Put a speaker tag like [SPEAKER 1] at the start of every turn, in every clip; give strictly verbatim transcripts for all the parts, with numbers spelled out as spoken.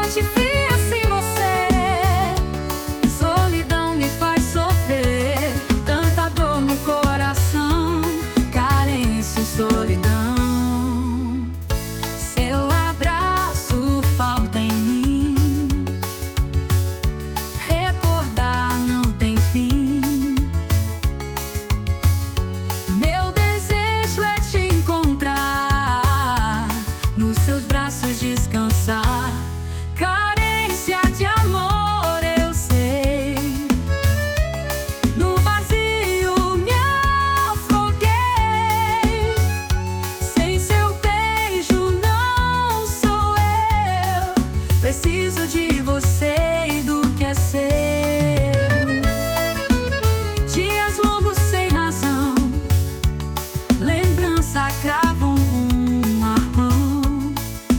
[SPEAKER 1] Longe fria sem você, solidão me faz sofrer. Tanta dor no coração, carência e solidão. Seu abraço falta em mim, recordar não tem fim. Meu desejo é te encontrar, nos seus braços descansar. Carência de amor eu sei, no vazio me afoguei. Sem seu beijo não sou eu, preciso de você e do que é seu. Dias longos sem razão, lembrança cravam um arpão.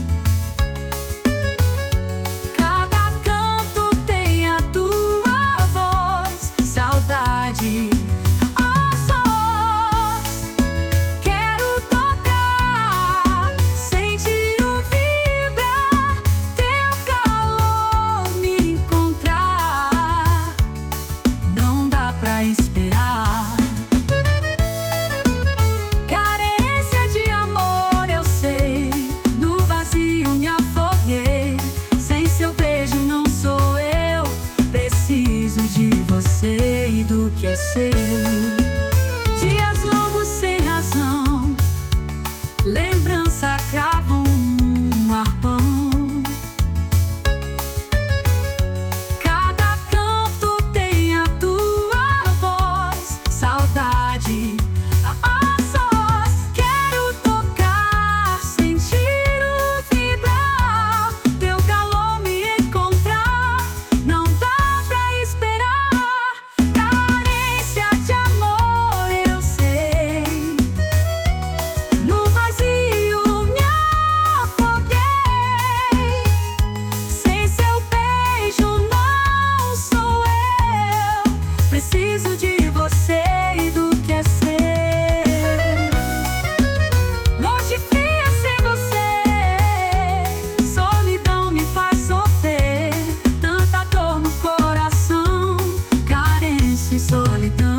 [SPEAKER 1] Cada canto tem a tua voz, saudade a sós. Quero tocar, sentir o vibrar, teu calor me encontrar. Não dá pra esperar. Carência de amor eu sei, no vazio me afoguei. Sem seu beijo não sou eu, preciso de você e do que é seu. Dias longos sem razão, lembrança cravam um arpão. Cada canto tem a tua voz, saudade a sós. Quero tocar, sentir o vibrar, teu calor me encontrar. Não dá pra esperar. Carência de amor eu sei, no vazio me afoguei. Sem seu beijo não sou eu, preciso de você e do que é seu. Longe fria sem você, solidão me faz sofrer. Tanta dor no coração, carência e solidão.